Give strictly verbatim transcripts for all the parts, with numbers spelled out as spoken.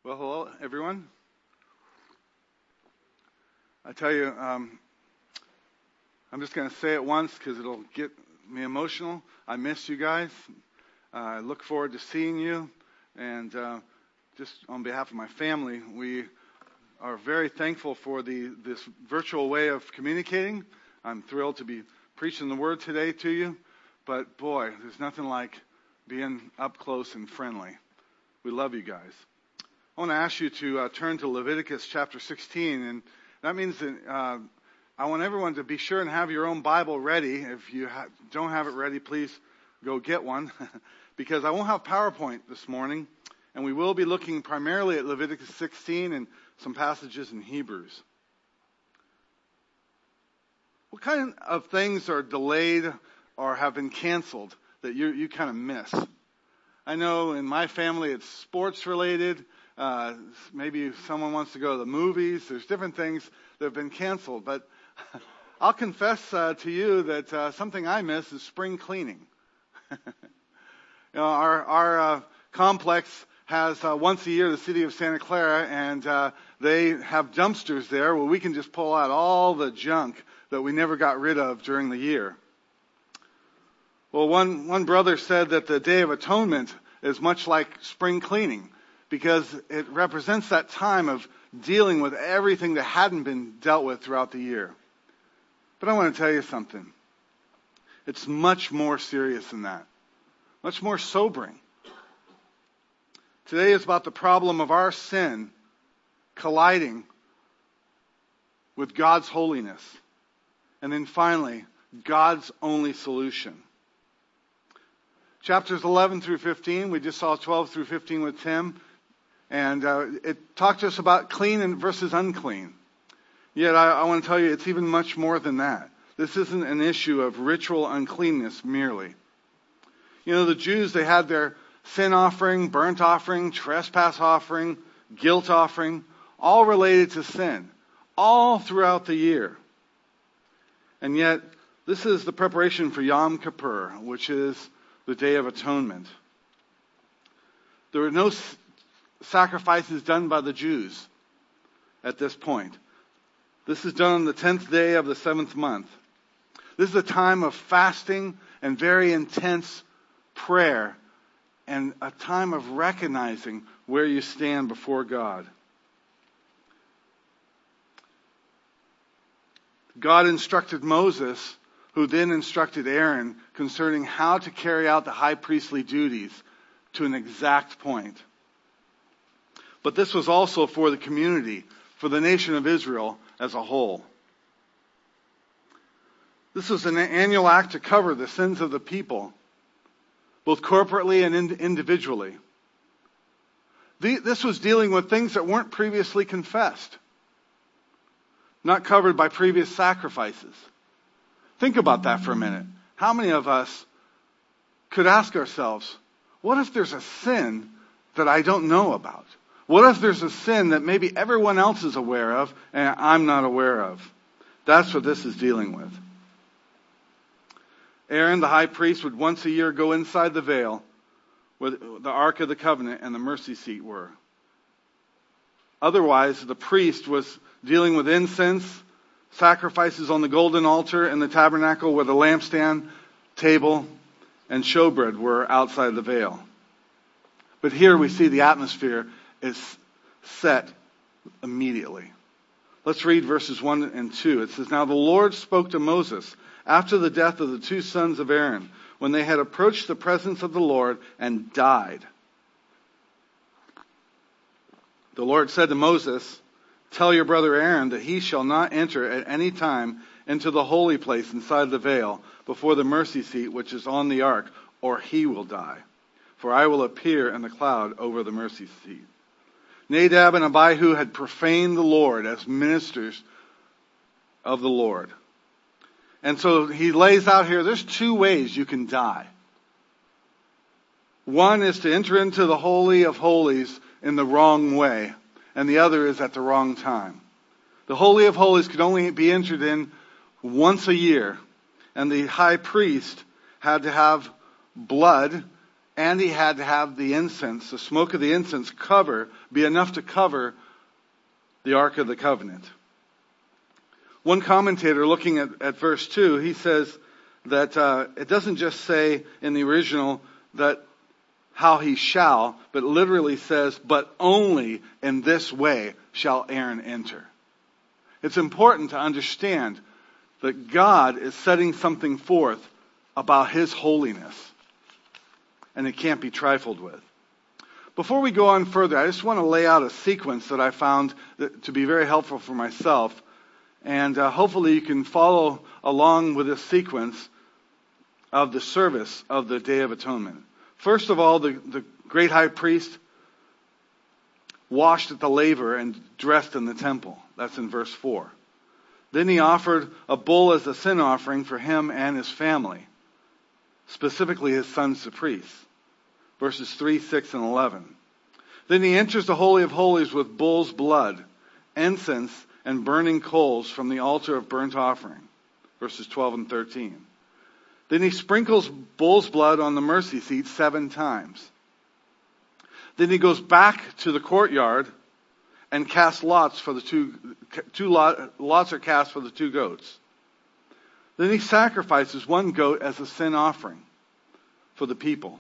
Well, hello, everyone. I tell you, um, I'm just going to say it once because it'll get me emotional. I miss you guys. Uh, I look forward to seeing you. And uh, just on behalf of my family, we are very thankful for the this virtual way of communicating. I'm thrilled to be preaching the word today to you. But boy, there's nothing like being up close and friendly. We love you guys. I want to ask you to uh, turn to Leviticus chapter sixteen, and that means that uh, I want everyone to be sure and have your own Bible ready. If you ha- don't have it ready, please go get one, because I won't have PowerPoint this morning, and we will be looking primarily at Leviticus sixteen and some passages in Hebrews. What kind of things are delayed or have been canceled that you, you kind of miss? I know in my family it's sports related. Uh, maybe someone wants to go to the movies. There's different things that have been canceled. But I'll confess uh, to you that uh, something I miss is spring cleaning. you know, our our uh, complex has uh, once a year the city of Santa Clara, and uh, they have dumpsters there where we can just pull out all the junk that we never got rid of during the year. Well, one, one brother said that the Day of Atonement is much like spring cleaning, because it represents that time of dealing with everything that hadn't been dealt with throughout the year. But I want to tell you something. It's much more serious than that. Much more sobering. Today is about the problem of our sin colliding with God's holiness. And then finally, God's only solution. Chapters eleven through fifteen, we just saw twelve through fifteen with Tim. And uh, it talked to us about clean versus unclean. Yet I, I want to tell you, it's even much more than that. This isn't an issue of ritual uncleanness merely. You know, the Jews, they had their sin offering, burnt offering, trespass offering, guilt offering, all related to sin, all throughout the year. And yet, this is the preparation for Yom Kippur, which is the Day of Atonement. There were no sacrifices done by the Jews at this point. This is done on the tenth day of the seventh month. This is a time of fasting and very intense prayer, and a time of recognizing where you stand before God. God instructed Moses, who then instructed Aaron concerning how to carry out the high priestly duties to an exact point. But this was also for the community, for the nation of Israel as a whole. This was an annual act to cover the sins of the people, both corporately and individually. This was dealing with things that weren't previously confessed, not covered by previous sacrifices. Think about that for a minute. How many of us could ask ourselves, what if there's a sin that I don't know about? What if there's a sin that maybe everyone else is aware of and I'm not aware of? That's what this is dealing with. Aaron, the high priest, would once a year go inside the veil where the Ark of the Covenant and the mercy seat were. Otherwise, the priest was dealing with incense, sacrifices on the golden altar and the tabernacle where the lampstand, table, and showbread were outside the veil. But here we see the atmosphere is set immediately. Let's read verses one and two. It says, "Now the Lord spoke to Moses after the death of the two sons of Aaron, when they had approached the presence of the Lord and died. The Lord said to Moses, 'Tell your brother Aaron that he shall not enter at any time into the holy place inside the veil before the mercy seat which is on the ark, or he will die. For I will appear in the cloud over the mercy seat.' Nadab and Abihu had profaned the Lord as ministers of the Lord. And so he lays out here, there's two ways you can die. One is to enter into the Holy of Holies in the wrong way, and the other is at the wrong time. The Holy of Holies could only be entered in once a year, and the high priest had to have blood And he had to have the incense, the smoke of the incense cover, be enough to cover the Ark of the Covenant. One commentator looking at, at verse two, he says that uh, it doesn't just say in the original that how he shall, but literally says, but only in this way shall Aaron enter. It's important to understand that God is setting something forth about his holiness, and it can't be trifled with. Before we go on further, I just want to lay out a sequence that I found that, to be very helpful for myself, and uh, hopefully you can follow along with this sequence of the service of the Day of Atonement. First of all, the, the great high priest washed at the laver and dressed in the temple. That's in verse four. Then he offered a bull as a sin offering for him and his family, specifically his sons the priests. Verses three, six, and eleven. Then he enters the Holy of Holies with bull's blood, incense, and burning coals from the altar of burnt offering. Verses twelve and thirteen. Then he sprinkles bull's blood on the mercy seat seven times. Then he goes back to the courtyard and casts lots for the two, two lot, lots are cast for the two goats. Then he sacrifices one goat as a sin offering for the people.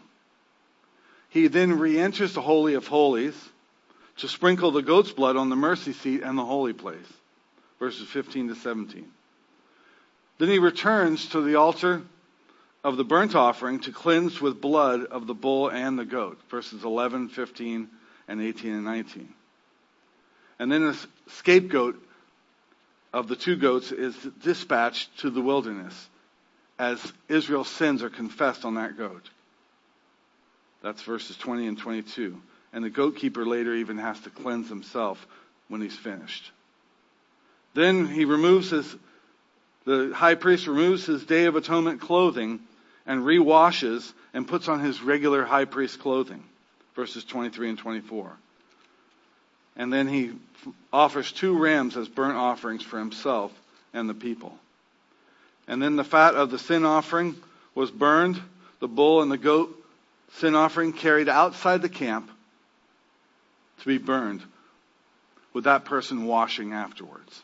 He then re-enters the Holy of Holies to sprinkle the goat's blood on the mercy seat and the holy place. Verses fifteen to seventeen. Then he returns to the altar of the burnt offering to cleanse with blood of the bull and the goat. Verses eleven, fifteen, and eighteen and nineteen. And then a scapegoat of the two goats is dispatched to the wilderness as Israel's sins are confessed on that goat. That's verses twenty and twenty-two. And the goat keeper later even has to cleanse himself when he's finished. Then he removes his, the high priest removes his Day of Atonement clothing and re-washes and puts on his regular high priest clothing. Verses twenty-three and twenty-four. And then he offers two rams as burnt offerings for himself and the people. And then the fat of the sin offering was burned, the bull and the goat sin offering carried outside the camp to be burned, with that person washing afterwards.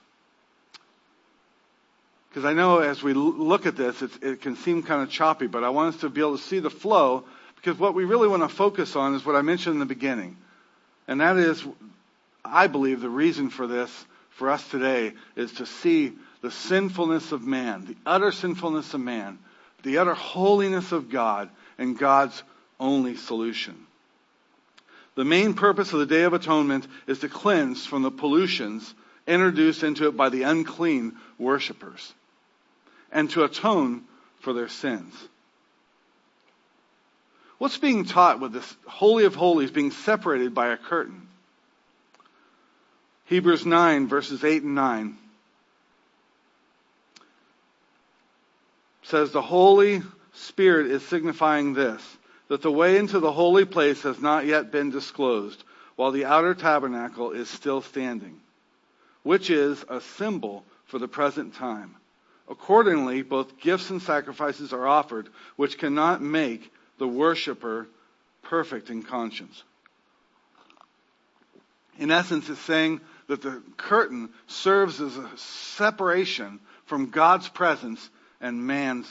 Because I know as we look at this, it's, it can seem kind of choppy, but I want us to be able to see the flow, because what we really want to focus on is what I mentioned in the beginning. And that is, I believe the reason for this, for us today, is to see the sinfulness of man, the utter sinfulness of man, the utter holiness of God, and God's only solution. The main purpose of the Day of Atonement is to cleanse from the pollutions introduced into it by the unclean worshipers, and to atone for their sins. What's being taught with this Holy of Holies being separated by a curtain? Hebrews nine, verses eight and nine says, the Holy Spirit is signifying this, that the way into the holy place has not yet been disclosed, while the outer tabernacle is still standing, which is a symbol for the present time. Accordingly, both gifts and sacrifices are offered, which cannot make the worshiper perfect in conscience. In essence, it's saying that the curtain serves as a separation from God's presence and man's.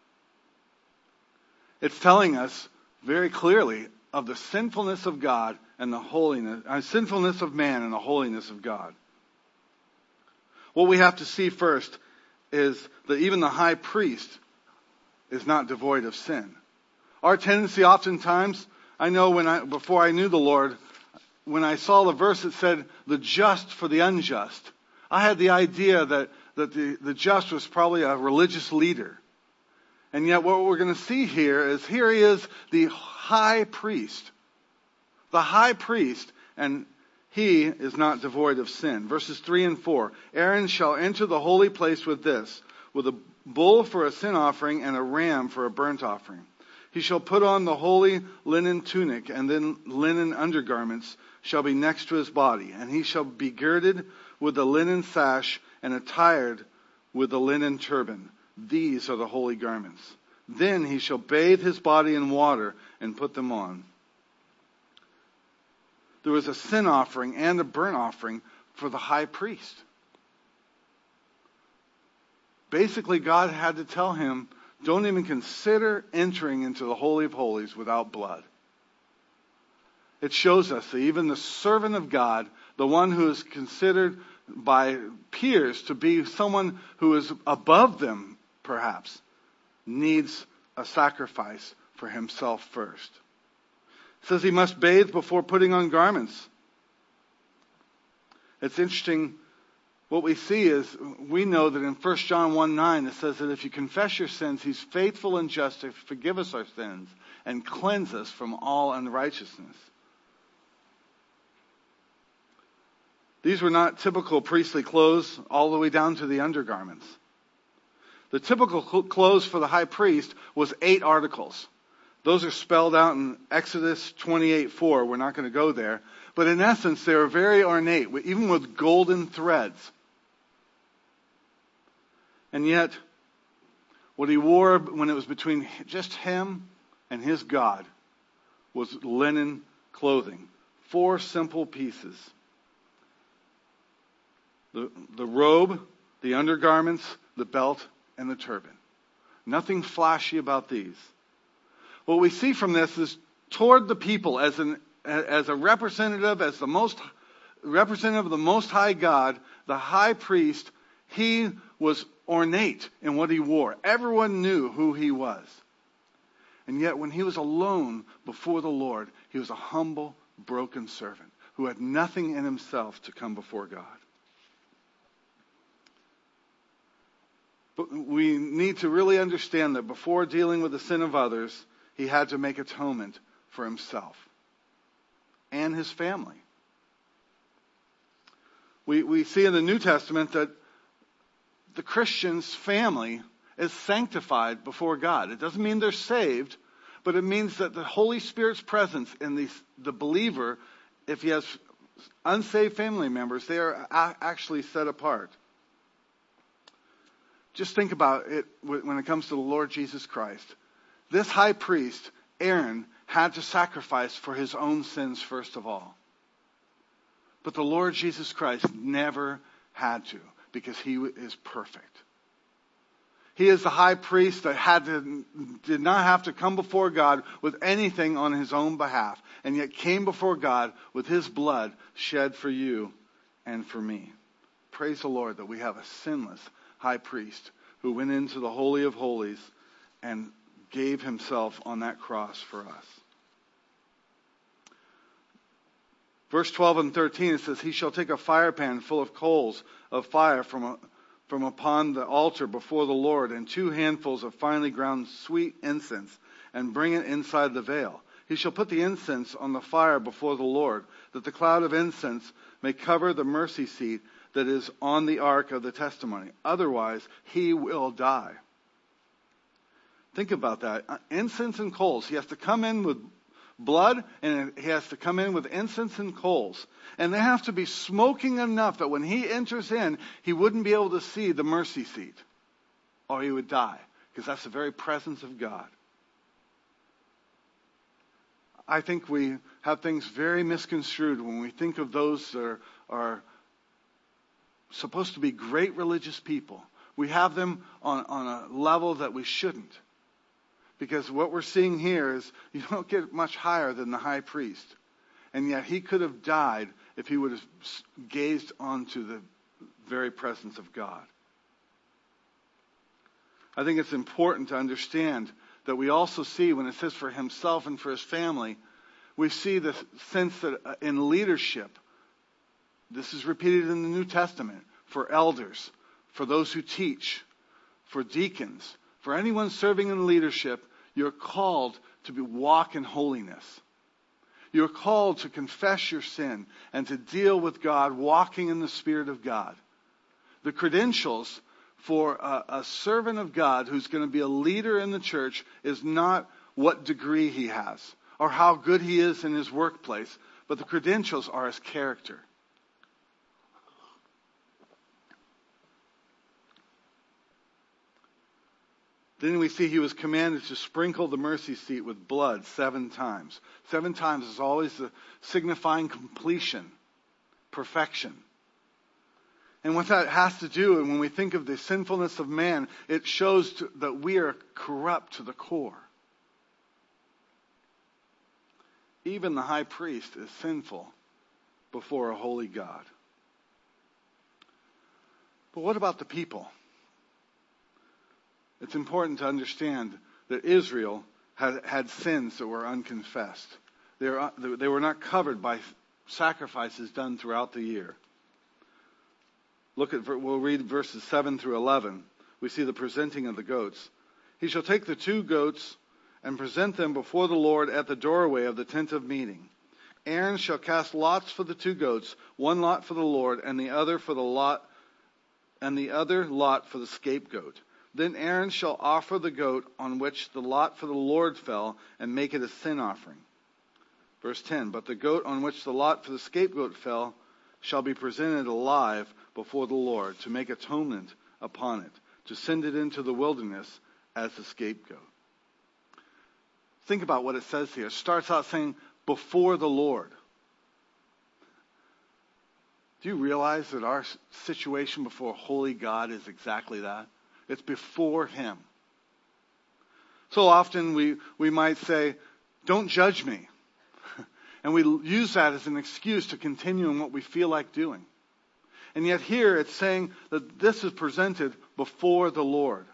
It's telling us very clearly of the sinfulness of God and the holiness, uh, sinfulness of man and the holiness of God. What we have to see first is that even the high priest is not devoid of sin. Our tendency oftentimes, I know when I, before I knew the Lord, when I saw the verse that said, the just for the unjust, I had the idea that, that the, the just was probably a religious leader. And yet what we're going to see here is, here he is, the high priest. The high priest, and he is not devoid of sin. Verses three and four. Aaron shall enter the holy place with this, with a bull for a sin offering and a ram for a burnt offering. He shall put on the holy linen tunic, and then linen undergarments shall be next to his body. And he shall be girded with the linen sash and attired with the linen turban. These are the holy garments. Then he shall bathe his body in water and put them on. There was a sin offering and a burnt offering for the high priest. Basically, God had to tell him, don't even consider entering into the Holy of Holies without blood. It shows us that even the servant of God, the one who is considered by peers to be someone who is above them, perhaps, needs a sacrifice for himself first. It says he must bathe before putting on garments. It's interesting. What we see is, we know that in First John one nine, it says that if you confess your sins, he's faithful and just to forgive us our sins and cleanse us from all unrighteousness. These were not typical priestly clothes all the way down to the undergarments. The typical clothes for the high priest was eight articles. Those are spelled out in Exodus twenty-eight four. We're not going to go there. But in essence, they were very ornate, even with golden threads. And yet, what he wore when it was between just him and his God was linen clothing. Four simple pieces. The, the robe, the undergarments, the belt, and the turban. Nothing flashy about these. What we see from this is toward the people as an as a representative, as the most representative of the Most High God, the high priest, he was ornate in what he wore. Everyone knew who he was. And yet when he was alone before the Lord, he was a humble, broken servant who had nothing in himself to come before God. But we need to really understand that before dealing with the sin of others, he had to make atonement for himself and his family. We, we see in the New Testament that the Christian's family is sanctified before God. It doesn't mean they're saved, but it means that the Holy Spirit's presence in the, the believer, if he has unsaved family members, they are a- actually set apart. Just think about it when it comes to the Lord Jesus Christ. This high priest, Aaron, had to sacrifice for his own sins first of all. But the Lord Jesus Christ never had to, because he is perfect. He is the high priest that had to, did not have to come before God with anything on his own behalf, and yet came before God with his blood shed for you and for me. Praise the Lord that we have a sinless high priest who went into the Holy of Holies and gave himself on that cross for us. Verse twelve and thirteen, it says, he shall take a fire pan full of coals of fire from a, from upon the altar before the Lord, and two handfuls of finely ground sweet incense, and bring it inside the veil. He shall put the incense on the fire before the Lord, that the cloud of incense may cover the mercy seat that is on the ark of the testimony. Otherwise, he will die. Think about that. Incense and coals. He has to come in with blood, and he has to come in with incense and coals. And they have to be smoking enough that when he enters in, he wouldn't be able to see the mercy seat, or he would die, because that's the very presence of God. I think we have things very misconstrued when we think of those that are, are supposed to be great religious people. We have them on, on a level that we shouldn't. Because what we're seeing here is you don't get much higher than the high priest. And yet he could have died if he would have gazed onto the very presence of God. I think it's important to understand that we also see when it says for himself and for his family, we see the sense that in leadership, this is repeated in the New Testament, for elders, for those who teach, for deacons, for anyone serving in leadership, you're called to be, walk in holiness. You're called to confess your sin and to deal with God, walking in the Spirit of God. The credentials for a, a servant of God who's going to be a leader in the church is not what degree he has or how good he is in his workplace, but the credentials are his character. Then we see he was commanded to sprinkle the mercy seat with blood seven times. Seven times is always the signifying completion, perfection. And what that has to do, and when we think of the sinfulness of man, it shows to, that we are corrupt to the core. Even the high priest is sinful before a holy God. But what about the people? It's important to understand that Israel had, had sins that were unconfessed. They were, they were not covered by sacrifices done throughout the year. Look at, we'll read verses seven through eleven. We see the presenting of the goats. He shall take the two goats and present them before the Lord at the doorway of the tent of meeting. Aaron shall cast lots for the two goats, one lot for the Lord, and the other for the lot, and the other lot for the scapegoat. Then Aaron shall offer the goat on which the lot for the Lord fell, and make it a sin offering. Verse ten, but the goat on which the lot for the scapegoat fell shall be presented alive before the Lord, to make atonement upon it, to send it into the wilderness as the scapegoat. Think about what it says here. It starts out saying, before the Lord. Do you realize that our situation before a holy God is exactly that? It's before Him. So often we, we might say, don't judge me. And we use that as an excuse to continue in what we feel like doing. And yet here it's saying that this is presented before the Lord.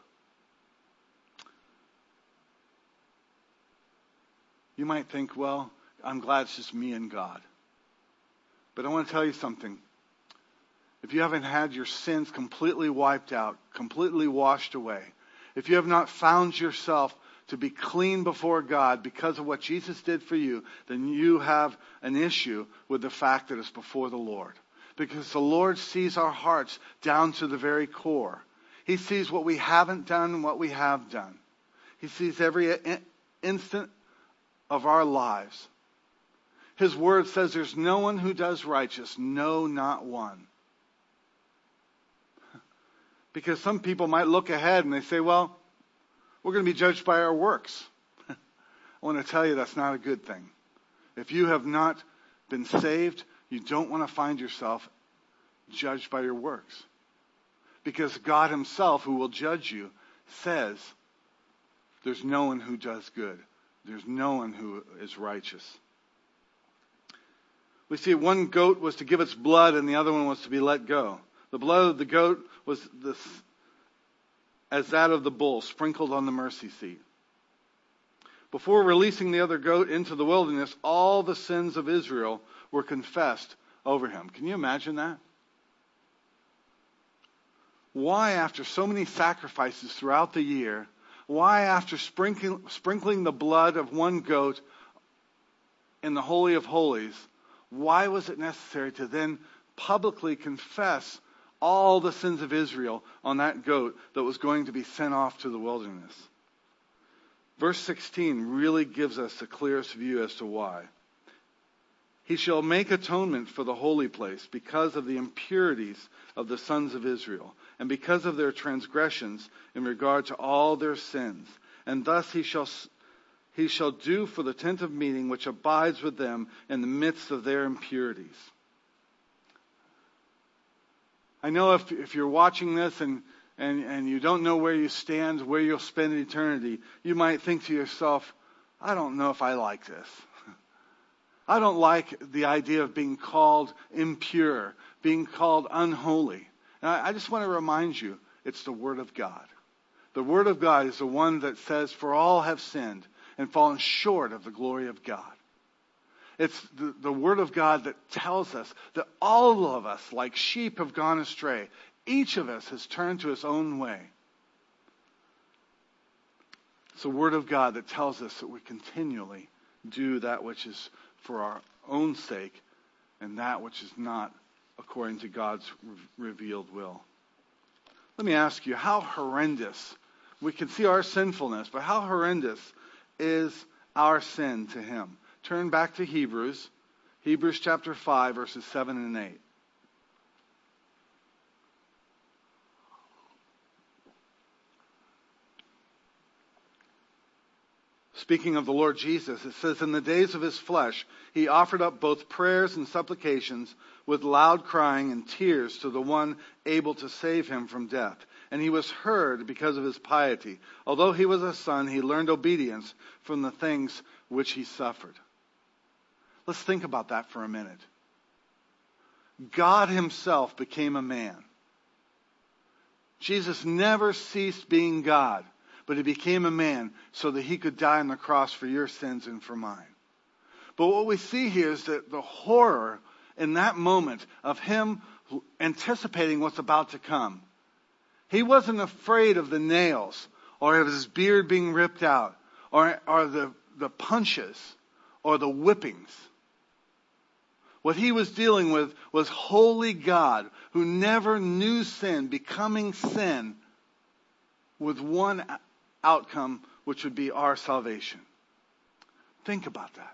You might think, well, I'm glad it's just me and God. But I want to tell you something. If you haven't had your sins completely wiped out, completely washed away, if you have not found yourself to be clean before God because of what Jesus did for you, then you have an issue with the fact that it's before the Lord. Because the Lord sees our hearts down to the very core. He sees what we haven't done and what we have done. He sees every in- instant of our lives. His word says there's no one who does righteous, no, not one. Because some people might look ahead and they say, well, we're going to be judged by our works. I want to tell you that's not a good thing. If you have not been saved, you don't want to find yourself judged by your works. Because God Himself, who will judge you, says there's no one who does good. There's no one who is righteous. We see one goat was to give its blood and the other one was to be let go. The blood of the goat was this, as that of the bull, sprinkled on the mercy seat. Before releasing the other goat into the wilderness, all the sins of Israel were confessed over him. Can you imagine that? Why, after so many sacrifices throughout the year, why, after sprinkling, sprinkling the blood of one goat in the Holy of Holies, why was it necessary to then publicly confess all the sins of Israel on that goat that was going to be sent off to the wilderness? Verse sixteen really gives us the clearest view as to why. He shall make atonement for the holy place because of the impurities of the sons of Israel, and because of their transgressions in regard to all their sins. And thus he shall he shall do for the tent of meeting which abides with them in the midst of their impurities. I know if if you're watching this and and, and you don't know where you stand, where you'll spend eternity, you might think to yourself, I don't know if I like this. I don't like the idea of being called impure, being called unholy. And I, I just want to remind you, it's the Word of God. The Word of God is the one that says, for all have sinned and fallen short of the glory of God. It's the, the Word of God that tells us that all of us, like sheep, have gone astray. Each of us has turned to his own way. It's the Word of God that tells us that we continually do that which is for our own sake and that which is not according to God's re- revealed will. Let me ask you, how horrendous, we can see our sinfulness, but how horrendous is our sin to Him? Turn back to Hebrews, Hebrews chapter five, verses seven and eight. Speaking of the Lord Jesus, it says, in the days of his flesh, he offered up both prayers and supplications with loud crying and tears to the one able to save him from death. And he was heard because of his piety. Although he was a son, he learned obedience from the things which he suffered. Let's think about that for a minute. God himself became a man. Jesus never ceased being God, but he became a man so that he could die on the cross for your sins and for mine. But what we see here is that the horror in that moment of him anticipating what's about to come. He wasn't afraid of the nails or of his beard being ripped out or, or the, the punches or the whippings. What he was dealing with was holy God who never knew sin, becoming sin with one outcome, which would be our salvation. Think about that.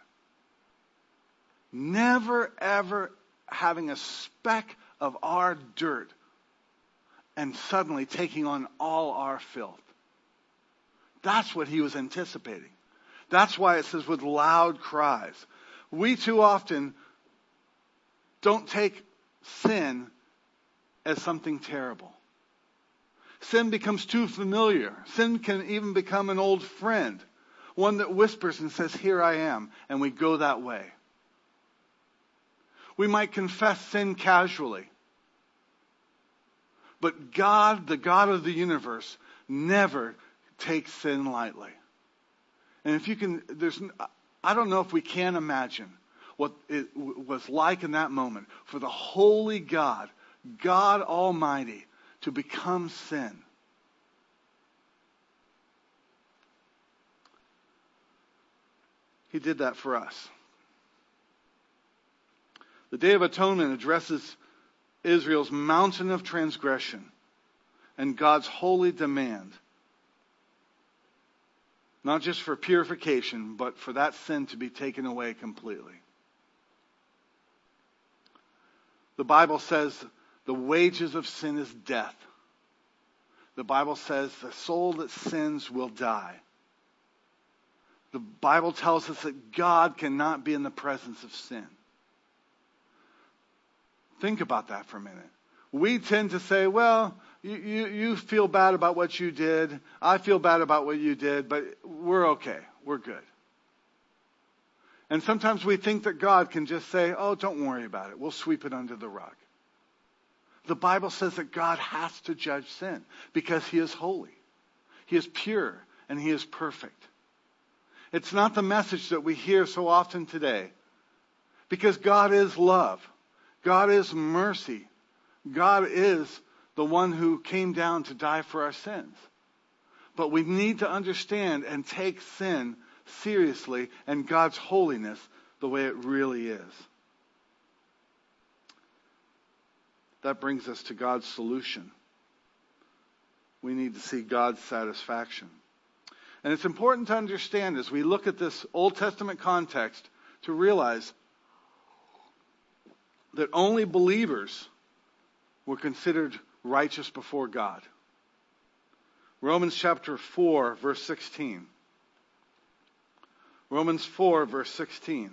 Never, ever having a speck of our dirt and suddenly taking on all our filth. That's what he was anticipating. That's why it says with loud cries. We too often don't take sin as something terrible. Sin becomes too familiar. Sin can even become an old friend. One that whispers and says, here I am. And we go that way. We might confess sin casually. But God, the God of the universe, never takes sin lightly. And if you can, there's, I don't know if we can imagine what it was like in that moment for the holy God, God Almighty, to become sin. He did that for us. The Day of Atonement addresses Israel's mountain of transgression and God's holy demand. Not just for purification, but for that sin to be taken away completely. The Bible says the wages of sin is death. The Bible says the soul that sins will die. The Bible tells us that God cannot be in the presence of sin. Think about that for a minute. We tend to say, well, you, you, you feel bad about what you did. I feel bad about what you did, but we're okay. We're good. And sometimes we think that God can just say, oh, don't worry about it. We'll sweep it under the rug. The Bible says that God has to judge sin because he is holy. He is pure and he is perfect. It's not the message that we hear so often today because God is love. God is mercy. God is the one who came down to die for our sins. But we need to understand and take sin seriously and God's holiness the way it really is. That brings us to God's solution. We need to see God's satisfaction. And it's important to understand as we look at this Old Testament context to realize that only believers were considered righteous before God. Romans chapter four, verse sixteen. Romans four, verse sixteen.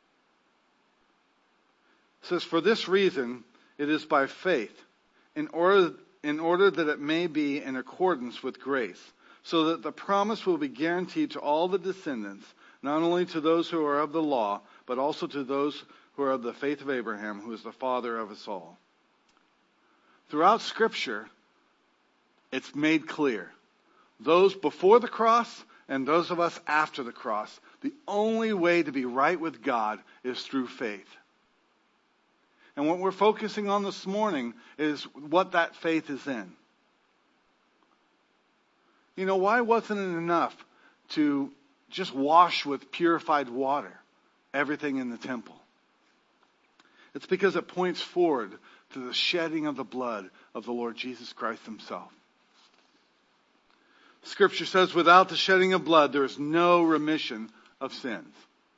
It says, for this reason it is by faith, in order, in order that it may be in accordance with grace, so that the promise will be guaranteed to all the descendants, not only to those who are of the law, but also to those who are of the faith of Abraham, who is the father of us all. Throughout Scripture, it's made clear. Those before the cross and those of us after the cross, the only way to be right with God is through faith. And what we're focusing on this morning is what that faith is in. You know, why wasn't it enough to just wash with purified water everything in the temple? It's because it points forward to the shedding of the blood of the Lord Jesus Christ himself. Scripture says, without the shedding of blood, there is no remission of sins.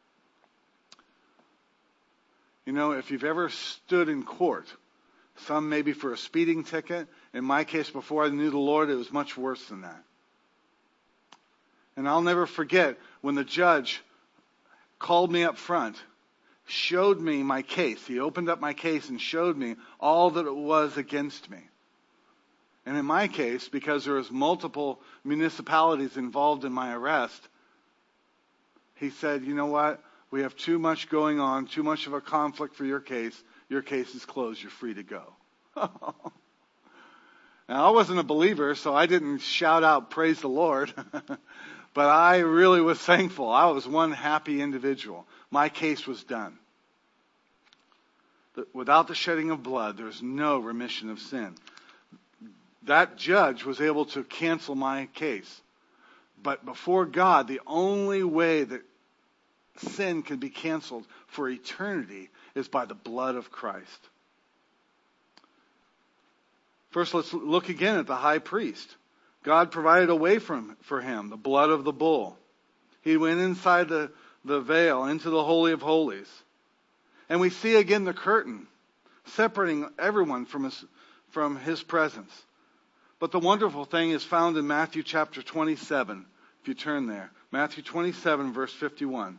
You know, if you've ever stood in court, some maybe for a speeding ticket. In my case, before I knew the Lord, it was much worse than that. And I'll never forget when the judge called me up front, showed me my case. He opened up my case and showed me all that it was against me. And in my case, because there was multiple municipalities involved in my arrest, he said, you know what? We have too much going on, too much of a conflict for your case. Your case is closed. You're free to go. Now, I wasn't a believer, so I didn't shout out, praise the Lord. But I really was thankful. I was one happy individual. My case was done. Without the shedding of blood, there's no remission of sin. That judge was able to cancel my case. But before God, the only way that sin can be canceled for eternity is by the blood of Christ. First, let's look again at the high priest. God provided a way from, for him, the blood of the bull. He went inside the, the veil, into the Holy of Holies. And we see again the curtain, separating everyone from his, from his presence. But the wonderful thing is found in Matthew chapter twenty-seven, if you turn there. Matthew twenty-seven, verse fifty-one.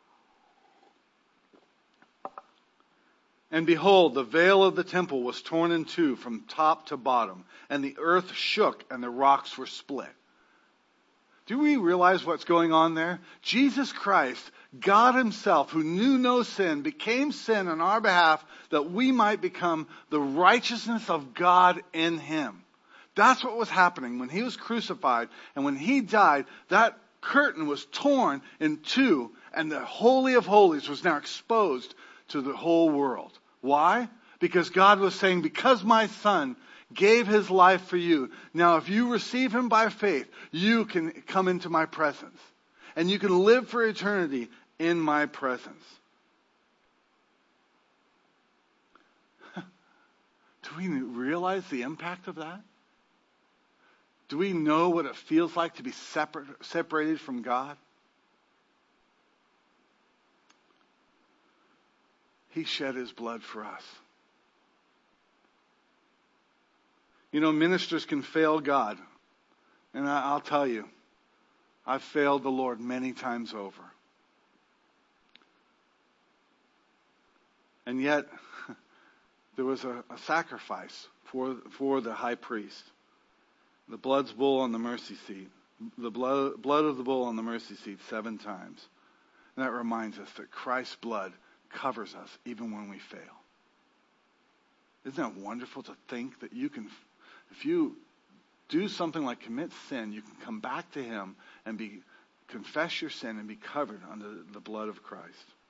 And behold, the veil of the temple was torn in two from top to bottom, and the earth shook and the rocks were split. Do we realize what's going on there? Jesus Christ, God himself, who knew no sin, became sin on our behalf that we might become the righteousness of God in him. That's what was happening when he was crucified, and when he died, that curtain was torn in two, and the Holy of Holies was now exposed to the whole world. Why? Because God was saying, because my son gave his life for you, now if you receive him by faith, you can come into my presence. And you can live for eternity in my presence. Do we realize the impact of that? Do we know what it feels like to be separate, separated from God? He shed his blood for us. You know, ministers can fail God. And I'll tell you, I've failed the Lord many times over. And yet, there was a, a sacrifice for, for the high priest. The blood's bull on the mercy seat. The blood, blood of the bull on the mercy seat seven times. And that reminds us that Christ's blood covers us even when we fail. Isn't that wonderful to think that you can, if you do something like commit sin, you can come back to him and be confess your sin and be covered under the blood of Christ.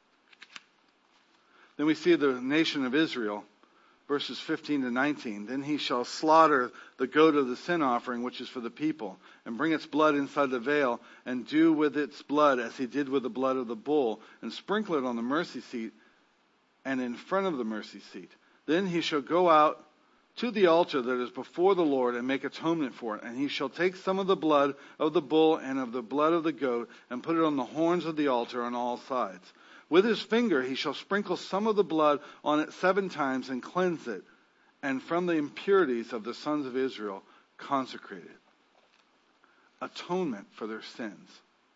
Then we see the nation of Israel, verses fifteen to nineteen. Then he shall slaughter the goat of the sin offering, which is for the people, and bring its blood inside the veil, and do with its blood as he did with the blood of the bull, and sprinkle it on the mercy seat and in front of the mercy seat. Then he shall go out to the altar that is before the Lord and make atonement for it. And he shall take some of the blood of the bull and of the blood of the goat and put it on the horns of the altar on all sides. With his finger he shall sprinkle some of the blood on it seven times and cleanse it, and from the impurities of the sons of Israel consecrate it. Atonement for their sins.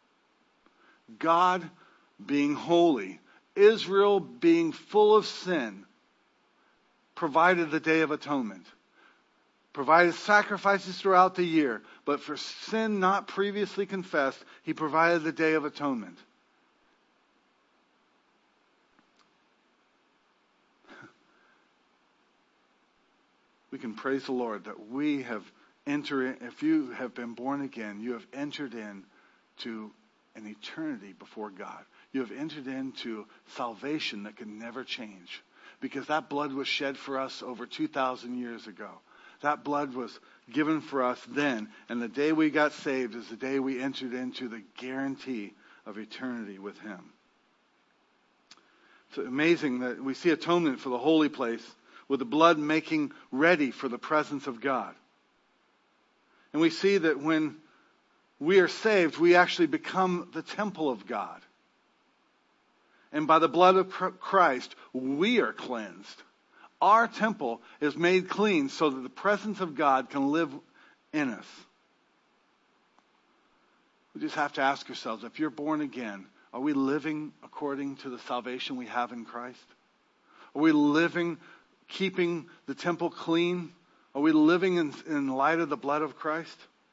God being holy, Israel being full of sin, provided the Day of Atonement. Provided sacrifices throughout the year, but for sin not previously confessed, he provided the Day of Atonement. We can praise the Lord that we have entered, if you have been born again, you have entered into an eternity before God. You have entered into salvation that can never change. Because that blood was shed for us over two thousand years ago. That blood was given for us then. And the day we got saved is the day we entered into the guarantee of eternity with him. It's amazing that we see atonement for the holy place, with the blood making ready for the presence of God. And we see that when we are saved, we actually become the temple of God. And by the blood of Christ, we are cleansed. Our temple is made clean so that the presence of God can live in us. We just have to ask ourselves, if you're born again, are we living according to the salvation we have in Christ? Are we living, keeping the temple clean? Are we living in, in light of the blood of Christ?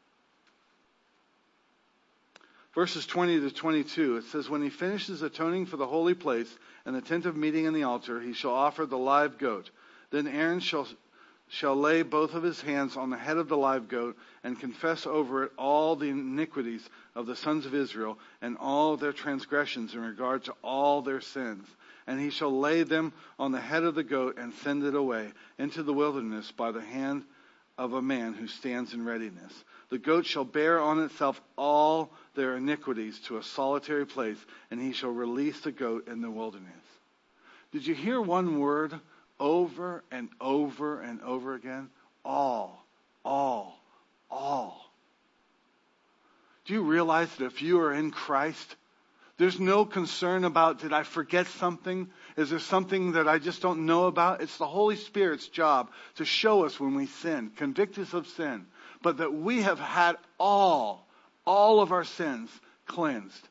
Verses twenty to twenty-two, it says, when he finishes atoning for the holy place and the tent of meeting and the altar, he shall offer the live goat. Then Aaron shall, shall lay both of his hands on the head of the live goat and confess over it all the iniquities of the sons of Israel and all their transgressions in regard to all their sins. And he shall lay them on the head of the goat and send it away into the wilderness by the hand of a man who stands in readiness. The goat shall bear on itself all their iniquities to a solitary place, and he shall release the goat in the wilderness. Did you hear one word over and over and over again? All, all, all. Do you realize that if you are in Christ, there's no concern about, did I forget something? Is there something that I just don't know about? It's the Holy Spirit's job to show us when we sin, convict us of sin, but that we have had all, all of our sins cleansed.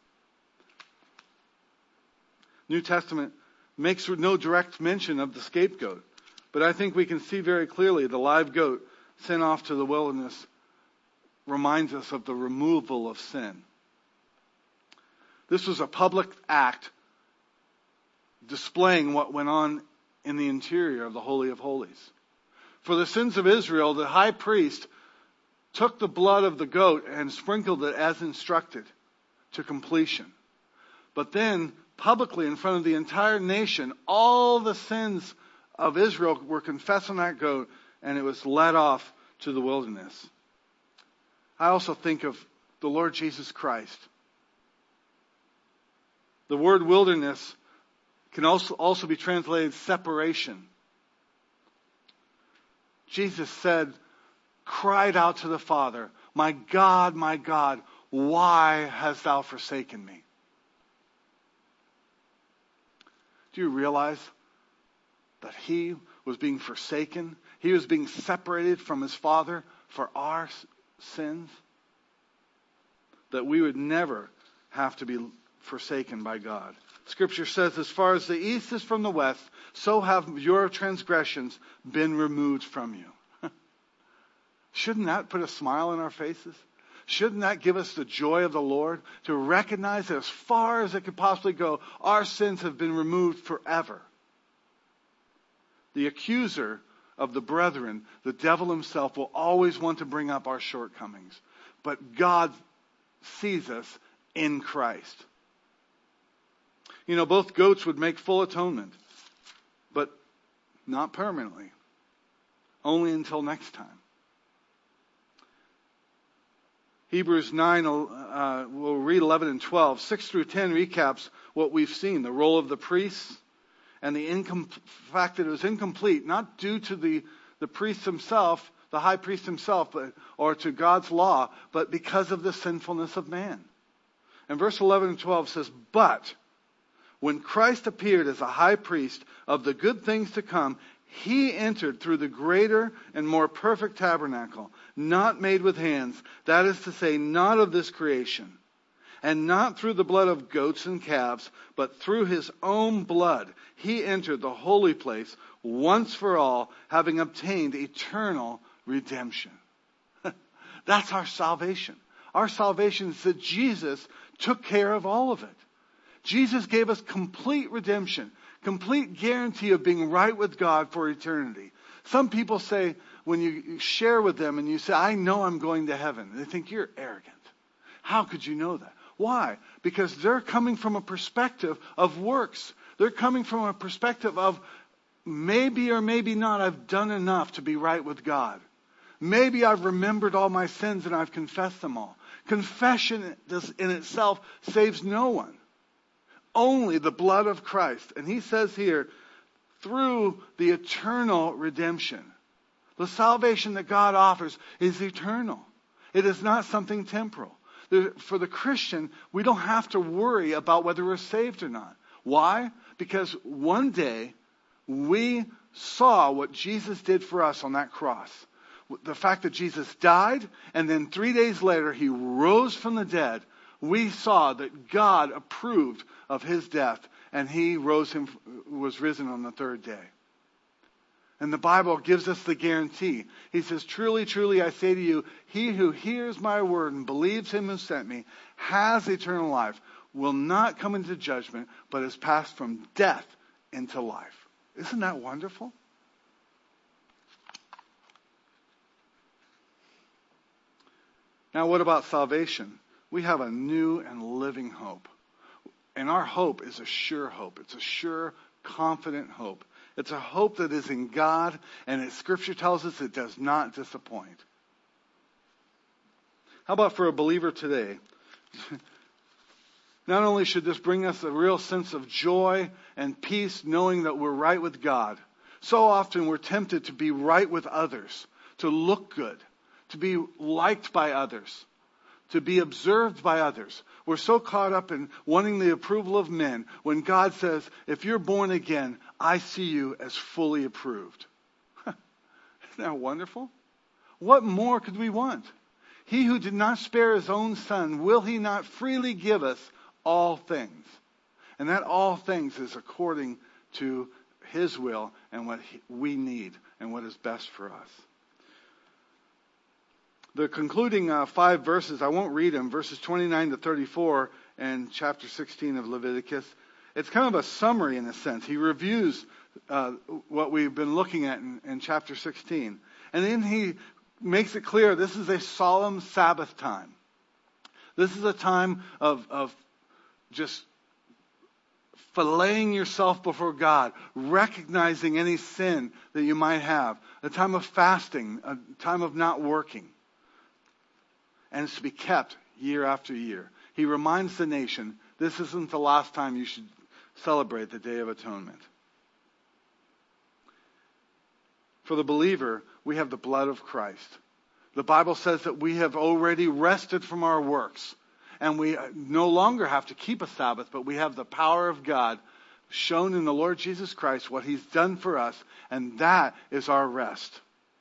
New Testament makes no direct mention of the scapegoat, but I think we can see very clearly the live goat sent off to the wilderness reminds us of the removal of sin. This was a public act displaying what went on in the interior of the Holy of Holies. For the sins of Israel, the high priest took the blood of the goat and sprinkled it as instructed to completion. But then, publicly in front of the entire nation, all the sins of Israel were confessed on that goat, and it was led off to the wilderness. I also think of the Lord Jesus Christ. The word wilderness can also, also be translated separation. Jesus said, cried out to the Father, my God, my God, why hast thou forsaken me? Do you realize that he was being forsaken? He was being separated from his Father for our sins? That we would never have to be forsaken by God. Scripture says, as far as the east is from the west, so have your transgressions been removed from you. Shouldn't that put a smile on our faces? Shouldn't that give us the joy of the Lord to recognize that as far as it could possibly go, our sins have been removed forever? The accuser of the brethren, the devil himself, will always want to bring up our shortcomings. But God sees us in Christ. You know, both goats would make full atonement, but not permanently. Only until next time. Hebrews nine, uh, we'll read eleven and twelve. six through ten recaps what we've seen. The role of the priests and the incom- fact that it was incomplete, not due to the, the priest himself, the high priest himself, but, or to God's law, but because of the sinfulness of man. And verse eleven and twelve says, but when Christ appeared as a high priest of the good things to come, he entered through the greater and more perfect tabernacle, not made with hands, that is to say, not of this creation, and not through the blood of goats and calves, but through his own blood. He entered the holy place once for all, having obtained eternal redemption. That's our salvation. Our salvation is that Jesus took care of all of it. Jesus gave us complete redemption, complete guarantee of being right with God for eternity. Some people say, when you share with them and you say, I know I'm going to heaven, they think you're arrogant. How could you know that? Why? Because they're coming from a perspective of works. They're coming from a perspective of maybe or maybe not I've done enough to be right with God. Maybe I've remembered all my sins and I've confessed them all. Confession in itself saves no one. Only the blood of Christ. And he says here, through the eternal redemption. The salvation that God offers is eternal. It is not something temporal. For the Christian, we don't have to worry about whether we're saved or not. Why? Because one day we saw what Jesus did for us on that cross. The fact that Jesus died and then three days later he rose from the dead We saw that God approved of his death, and he rose him, was risen on the third day. And the Bible gives us the guarantee. He says, truly, truly, I say to you, he who hears my word and believes him who sent me has eternal life, will not come into judgment, but is passed from death into life. Isn't that wonderful? Now, what about salvation? We have a new and living hope. And our hope is a sure hope. It's a sure, confident hope. It's a hope that is in God, and as Scripture tells us, it does not disappoint. How about for a believer today? Not only should this bring us a real sense of joy and peace, knowing that we're right with God. So often we're tempted to be right with others, to look good, to be liked by others, to be observed by others. We're so caught up in wanting the approval of men when God says, if you're born again, I see you as fully approved. Isn't that wonderful? What more could we want? He who did not spare his own son, will he not freely give us all things? And that all things is according to his will and what he, we need and what is best for us. The concluding uh, five verses, I won't read them, verses twenty-nine to thirty-four and chapter sixteen of Leviticus. It's kind of a summary in a sense. He reviews uh, what we've been looking at in, in chapter sixteen. And then he makes it clear this is a solemn Sabbath time. This is a time of, of just filleting yourself before God, recognizing any sin that you might have, a time of fasting, a time of not working. And it's to be kept year after year. He reminds the nation, this isn't the last time you should celebrate the Day of Atonement. For the believer, we have the blood of Christ. The Bible says that we have already rested from our works. And we no longer have to keep a Sabbath, but we have the power of God shown in the Lord Jesus Christ, what he's done for us, and that is our rest.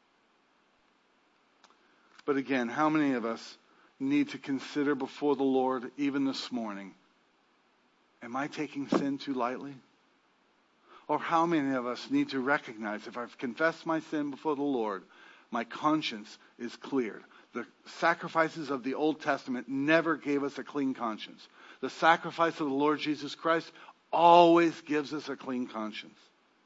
But again, how many of us need to consider before the Lord, even this morning, am I taking sin too lightly? Or how many of us need to recognize, if I've confessed my sin before the Lord, my conscience is cleared. The sacrifices of the Old Testament never gave us a clean conscience. The sacrifice of the Lord Jesus Christ always gives us a clean conscience.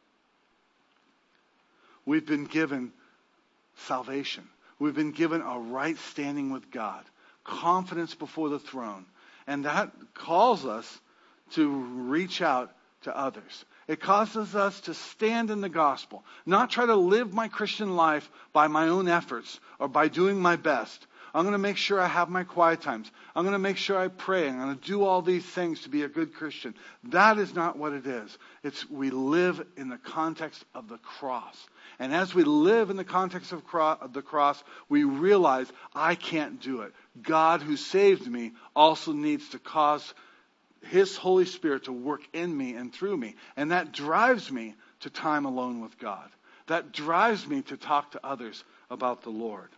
We've been given salvation. We've been given a right standing with God, confidence before the throne. And that calls us to reach out to others. It causes us to stand in the gospel, not try to live my Christian life by my own efforts or by doing my best. I'm going to make sure I have my quiet times. I'm going to make sure I pray. I'm going to do all these things to be a good Christian. That is not what it is. It's we live in the context of the cross. And as we live in the context of, cro- of the cross, we realize I can't do it. God who saved me also needs to cause his Holy Spirit to work in me and through me. And that drives me to time alone with God. That drives me to talk to others about the Lord.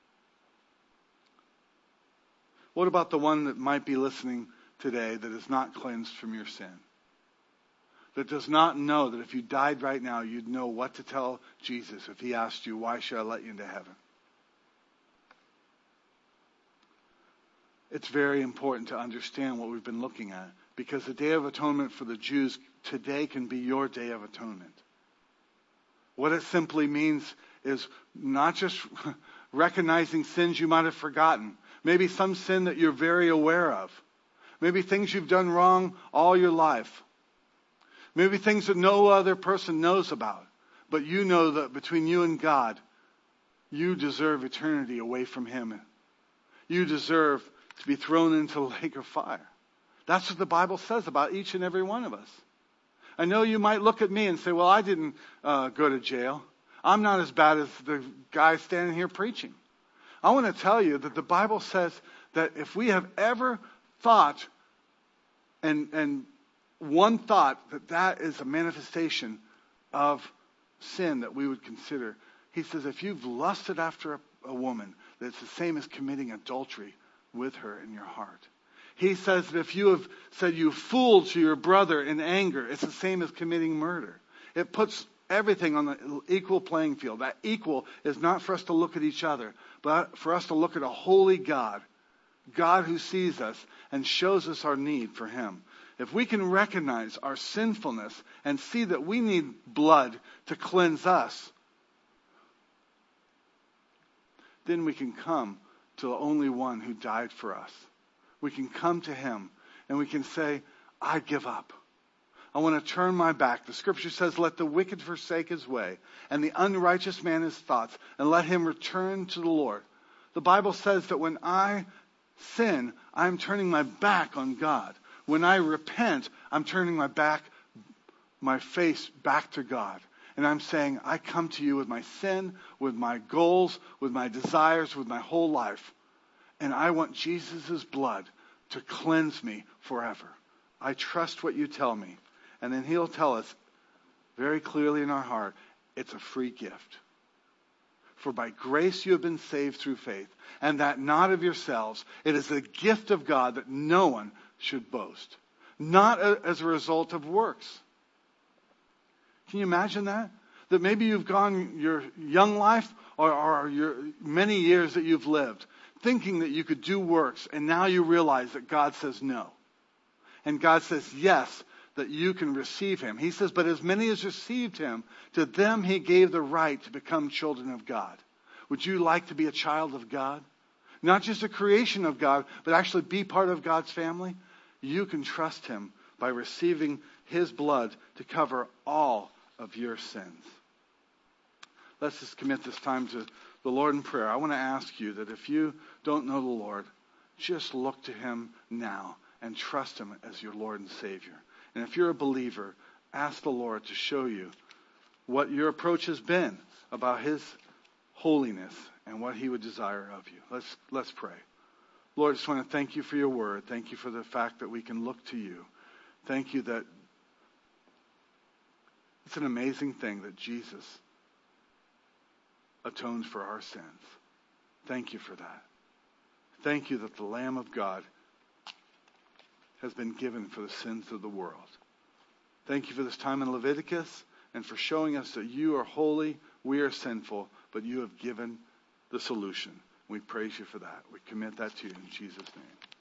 What about the one that might be listening today that is not cleansed from your sin? That does not know that if you died right now, you'd know what to tell Jesus if he asked you, why should I let you into heaven? It's very important to understand what we've been looking at, because the Day of Atonement for the Jews today can be your Day of Atonement. What it simply means is not just recognizing sins you might have forgotten. Maybe some sin that you're very aware of. Maybe things you've done wrong all your life. Maybe things that no other person knows about. But you know that between you and God, you deserve eternity away from him. You deserve to be thrown into the lake of fire. That's what the Bible says about each and every one of us. I know you might look at me and say, well, I didn't uh, go to jail. I'm not as bad as the guy standing here preaching. I want to tell you that the Bible says that if we have ever thought, and, and one thought that that is a manifestation of sin that we would consider, he says if you've lusted after a, a woman, that it's the same as committing adultery with her in your heart. He says that if you have said you fool to your brother in anger, it's the same as committing murder. It puts everything on the equal playing field. That equal is not for us to look at each other, but for us to look at a holy God, God who sees us and shows us our need for him. If we can recognize our sinfulness and see that we need blood to cleanse us, then we can come to the only one who died for us. We can come to him and we can say, I give up. I want to turn my back. The scripture says, let the wicked forsake his way and the unrighteous man his thoughts, and let him return to the Lord. The Bible says that when I sin, I'm turning my back on God. When I repent, I'm turning my back, my face back to God. And I'm saying, I come to you with my sin, with my goals, with my desires, with my whole life. And I want Jesus' blood to cleanse me forever. I trust what you tell me. And then he'll tell us very clearly in our heart, it's a free gift. For by grace you have been saved through faith, and that not of yourselves. It is the gift of God that no one should boast. Not a, as a result of works. Can you imagine that? That maybe you've gone your young life or, or your many years that you've lived thinking that you could do works, and now you realize that God says no. And God says yes, that you can receive him. He says, but as many as received him, to them he gave the right to become children of God. Would you like to be a child of God? Not just a creation of God, but actually be part of God's family? You can trust him by receiving his blood to cover all of your sins. Let's just commit this time to the Lord in prayer. I want to ask you that if you don't know the Lord, just look to him now and trust him as your Lord and Savior. And if you're a believer, ask the Lord to show you what your approach has been about his holiness and what he would desire of you. Let's let's pray. Lord, I just want to thank you for your word. Thank you for the fact that we can look to you. Thank you that it's an amazing thing that Jesus atoned for our sins. Thank you for that. Thank you that the Lamb of God has been given for the sins of the world. Thank you for this time in Leviticus and for showing us that you are holy, we are sinful, but you have given the solution. We praise you for that. We commit that to you in Jesus' name.